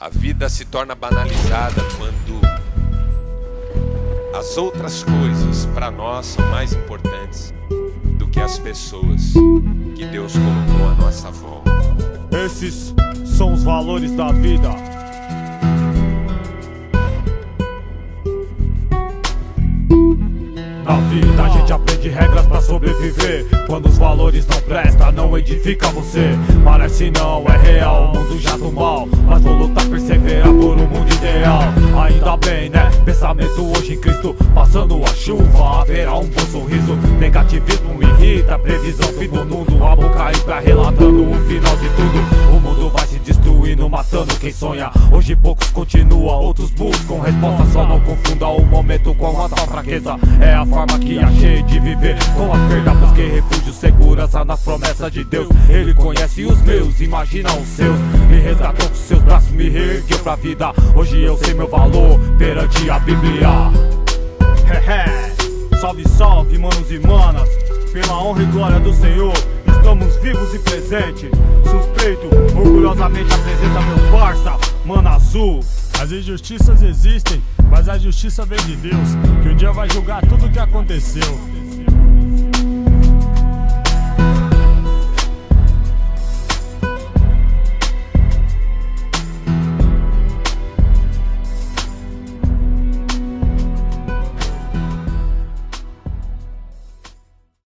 A vida se torna banalizada quando as outras coisas para nós são mais importantes do que as pessoas que Deus colocou à nossa volta. Esses são os valores da vida. Na vida a gente aprende regras pra sobreviver. Quando os valores não prestam, não edifica você. Parece não, é real, o mundo já do mal, mas vou lutar, perseverar por um mundo ideal. Ainda bem, né? Pensamento hoje em Cristo, passando a chuva, haverá um bom sorriso. Negativismo me irrita, previsão fim do mundo. A boca entra relatando o final de tudo. O mundo vai se destruindo, matando quem sonha. Hoje poucos continuam, outros buscam resposta. Só não confunda o momento com a tal fraqueza. É a forma que achei de viver. Com a perda busquei refúgio, segurança nas promessas de Deus. Ele conhece os meus, imagina os seus. Me resgatou com seus braços, me reergueu pra vida. Hoje eu sei meu valor perante a Bíblia. Salve, salve, manos e manas. Pela honra e glória do Senhor, estamos vivos e presentes. Suspeito, orgulhosamente apresenta meu parça, Mano Azul. As injustiças existem, mas a justiça vem de Deus, que um dia vai julgar tudo o que aconteceu.